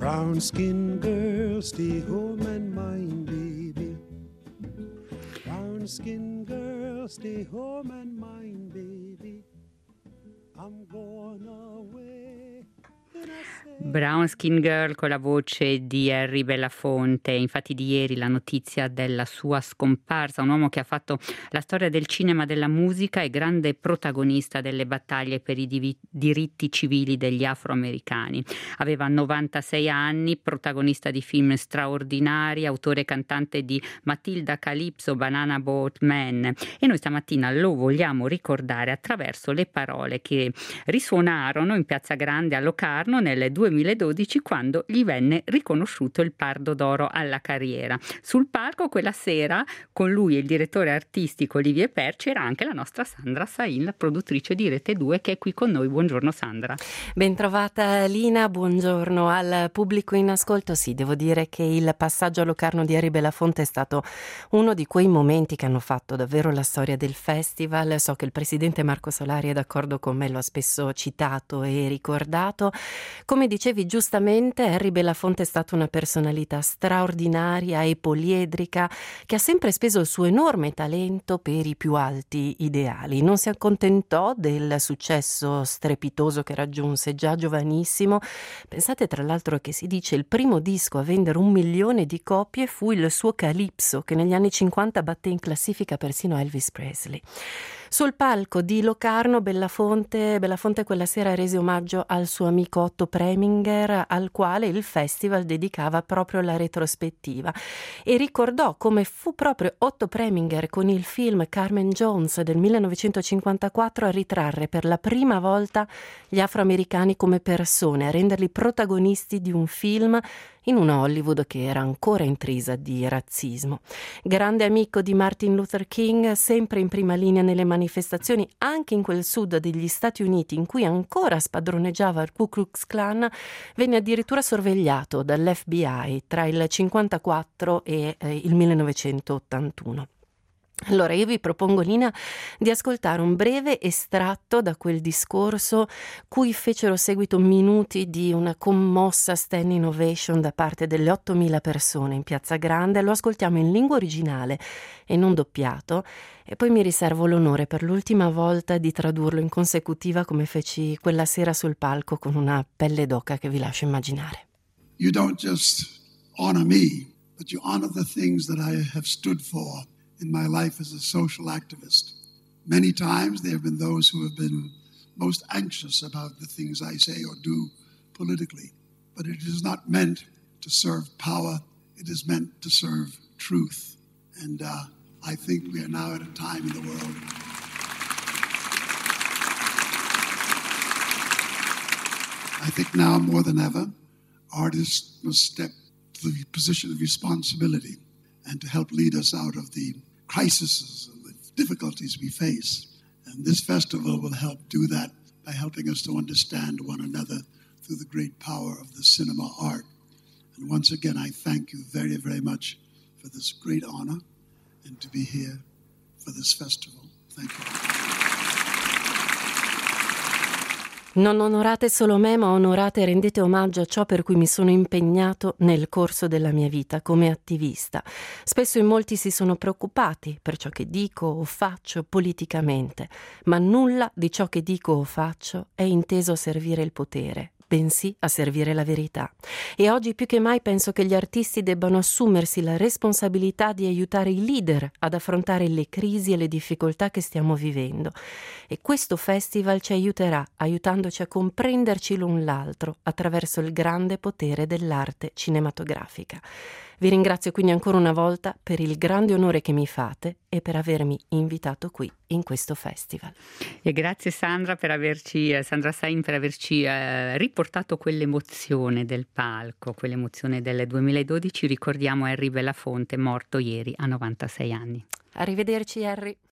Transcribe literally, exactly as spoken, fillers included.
Brown skin girl, stay home and mind baby. Brown skin girl, stay home and mind baby. I'm going away. Brown Skin Girl con la voce di Harry Belafonte. Infatti di ieri la notizia della sua scomparsa, un uomo che ha fatto la storia del cinema, della musica e grande protagonista delle battaglie per i divi- diritti civili degli afroamericani. Aveva novantasei anni, protagonista di film straordinari, autore e cantante di Matilda Calypso, Banana Boat Man, e noi stamattina lo vogliamo ricordare attraverso le parole che risuonarono in Piazza Grande a Locarno nel duemiladodici, quando gli venne riconosciuto il Pardo d'Oro alla carriera. Sul palco quella sera con lui e il direttore artistico Olivier Per c'era anche la nostra Sandra Sain, la produttrice di Rete due, che è qui con noi. Buongiorno Sandra. Bentrovata Lina, buongiorno al pubblico in ascolto. Sì, devo dire che il passaggio a Locarno di Harry Belafonte è stato uno di quei momenti che hanno fatto davvero la storia del festival. So che il presidente Marco Solari è d'accordo con me, lo ha spesso citato e ricordato. Come dicevi giustamente, Harry Belafonte è stata una personalità straordinaria e poliedrica che ha sempre speso il suo enorme talento per i più alti ideali. Non si accontentò del successo strepitoso che raggiunse già giovanissimo. Pensate tra l'altro che si dice il primo disco a vendere un milione di copie fu il suo Calypso, che negli anni cinquanta batté in classifica persino Elvis Presley. Sul palco di Locarno Belafonte, Belafonte quella sera rese omaggio al suo amico Otto Preminger, al quale il festival dedicava proprio la retrospettiva, e ricordò come fu proprio Otto Preminger con il film Carmen Jones del millenovecentocinquantaquattro a ritrarre per la prima volta gli afroamericani come persone, a renderli protagonisti di un film in una Hollywood che era ancora intrisa di razzismo. Grande amico di Martin Luther King, sempre in prima linea nelle manifestazioni anche in quel sud degli Stati Uniti in cui ancora spadroneggiava il Ku Klux Klan, venne addirittura sorvegliato dall'F B I tra il cinquantaquattro e eh, il millenovecentottantuno. Allora io vi propongo, Lina, di ascoltare un breve estratto da quel discorso cui fecero seguito minuti di una commossa standing ovation da parte delle ottomila persone in Piazza Grande. Lo ascoltiamo in lingua originale e non doppiato, e poi mi riservo l'onore per l'ultima volta di tradurlo in consecutiva come feci quella sera sul palco con una pelle d'oca che vi lascio immaginare. You don't just honor me, but you honor the things that I have stood for in my life as a social activist. Many times there have been those who have been most anxious about the things I say or do politically, but it is not meant to serve power, it is meant to serve truth. And uh, I think we are now at a time in the world I think now more than ever, artists must step to the position of responsibility and to help lead us out of the crises and the difficulties we face. And this festival will help do that by helping us to understand one another through the great power of the cinema art. And once again, I thank you very, very much for this great honor and to be here for this festival. Thank you. Non onorate solo me, ma onorate e rendete omaggio a ciò per cui mi sono impegnato nel corso della mia vita come attivista. Spesso in molti si sono preoccupati per ciò che dico o faccio politicamente, ma nulla di ciò che dico o faccio è inteso a servire il potere, bensì a servire la verità. E oggi più che mai penso che gli artisti debbano assumersi la responsabilità di aiutare i leader ad affrontare le crisi e le difficoltà che stiamo vivendo. E questo festival ci aiuterà, aiutandoci a comprenderci l'un l'altro attraverso il grande potere dell'arte cinematografica. Vi ringrazio quindi ancora una volta per il grande onore che mi fate e per avermi invitato qui in questo festival. E grazie Sandra per averci, Sandra Sain, per averci eh, riportato quell'emozione del palco, quell'emozione del duemiladodici. Ricordiamo Harry Belafonte, morto ieri a novantasei anni. Arrivederci Harry.